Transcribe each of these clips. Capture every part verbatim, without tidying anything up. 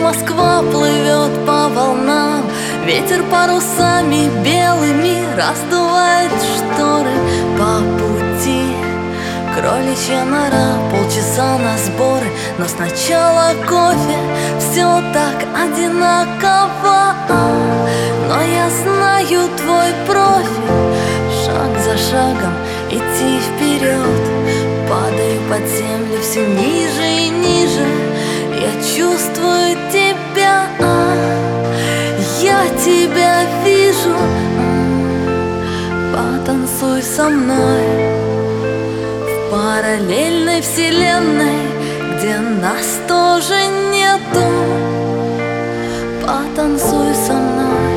Москва плывет по волнам, ветер парусами белыми раздувает шторы по пути. Кроличья нора, полчаса на сборы, но сначала кофе, все так одинаково. Но я знаю твой профиль, шаг за шагом идти вперед. Падаю под землю все ниже и ниже, я чувствую тебя, я тебя вижу. Потанцуй со мной в параллельной вселенной, где нас тоже нету. Потанцуй со мной,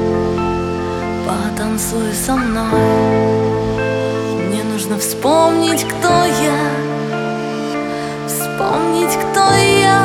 потанцуй со мной. Мне нужно вспомнить, кто я, вспомнить, кто я.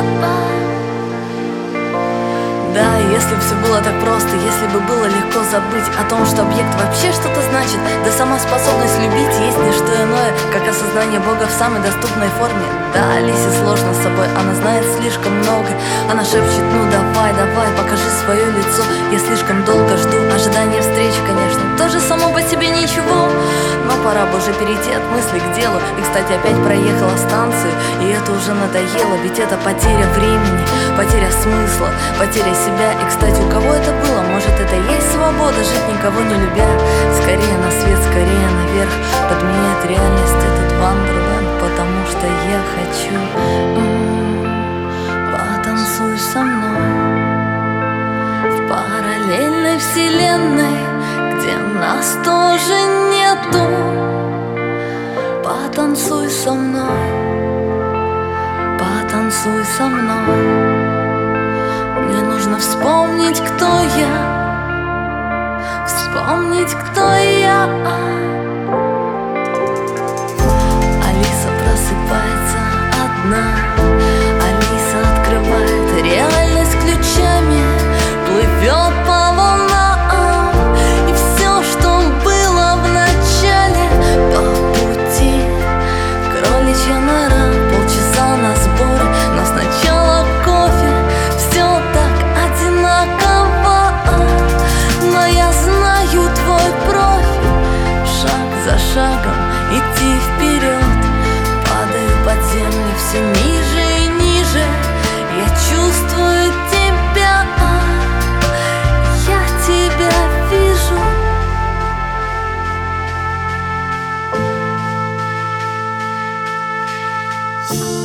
Да, если бы все было так просто, если бы было легко забыть о том, что объект вообще что-то значит, да сама способность любить есть не что иное, как осознание Бога в самой доступной форме. Да, Алисе сложно с собой, она знает слишком много. Она шепчет: ну давай, давай, покажи свое лицо. Я слишком долго жду, ожидание встречи, конечно, тоже само по себе ничего. Но пора бы уже перейти от мысли к делу. И, кстати, опять проехала станцию, и это уже надоело. Ведь это потеря времени, потеря смысла, потеря себя. И, кстати, у кого это было? Может, это и есть свобода, жить никого не любя? Скорее на свет, скорее наверх, подменяет реальность этот вандерленд, потому что я хочу. М-м-м, потанцуй со мной в параллельной вселенной, где нас тоже нету. Потанцуй со мной, потанцуй со мной. Мне нужно вспомнить, кто я, вспомнить, кто я. Алиса просыпается одна, Алиса открывает реальность ключами, плывет по волнам. И все, что было в начале, по пути. Кроличья нора, полчаса на сборы, но сначала кофе, все так одинаково. Но я знаю твой профиль, шаг за шагом идти вперед. Падаю под землю все ниже и ниже, я чувствую тебя, я тебя вижу. Thank